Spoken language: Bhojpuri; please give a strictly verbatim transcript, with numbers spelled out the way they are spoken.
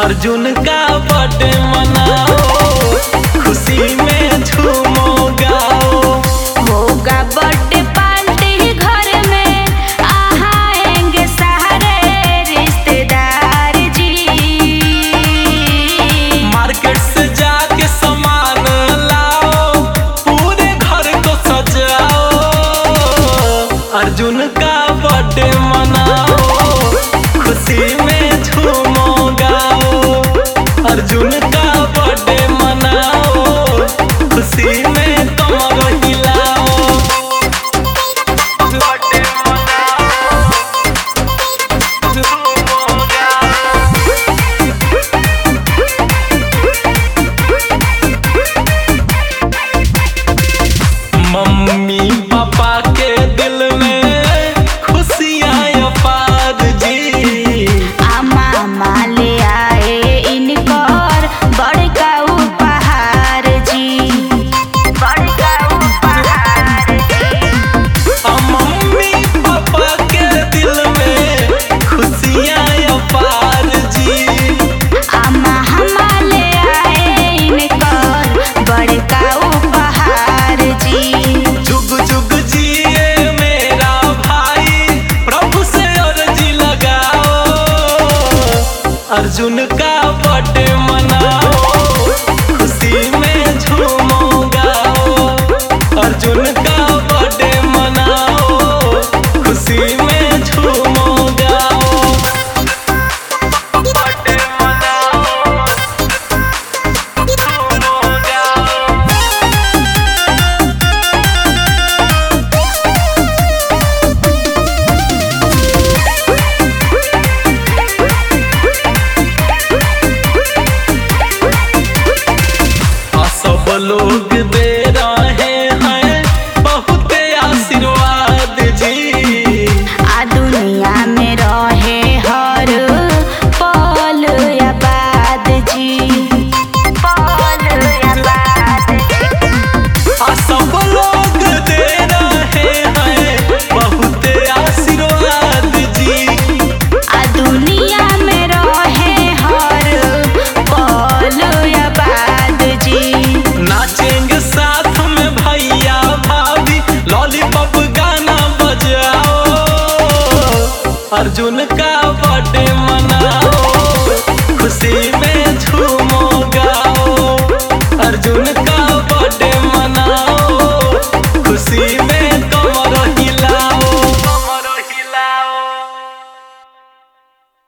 अर्जुन का बर्थडे मनाओ, खुशी में झूमो गाओ। होगा बर्थडे पार्टी घर में, आएंगे सारे रिश्तेदार जी। मार्केट से जाके सामान लाओ, पूरे घर को सजाओ। अर्जुन का बर्थडे मनाओ, खुशी में झूमो गाओ। अर्जुन का बर्थडे मनाओ, खुशी में कमर हिलाओ। बर्थडे मनाओ, झूमो गाओ। मम्मी पापा के दिल में खुशियाँ अपार जी। आ मामा ले आए इनकर बड़का उपहार जी, बड़का उपहार जी। आ मम्मी पापा के दिल में खुशियाँ अपार जी। आ मामा ले आए इनकर बड़का उपहार जी। जुग जुग जिए मेरा भाई, प्रभु से अर्जी लगाओ। अर्जुन का बर्थडे मनाओ, खुशी में झूमो गाओ। अर्जुन का बर्थडे मनाओ, खुशी में झूमो गाओ। बर्थडे मनाओ, झूमो गाओ। आ सब लोग दे रहे हैं बहुत आशीर्वाद जी। आ दुनिया में रहे हर पल आबाद जी, पल आबाद जी। आ सब लोग दे रहे हैं बहुत आशीर्वाद जी। आ दुनिया में रहे हर पल आबाद जी। नाचेंगे साथ में भैया भाभी, लॉलीपॉप गाना बजाओ। अर्जुन का बर्थडे मनाओ, खुशी में झूमो गाओ। अर्जुन का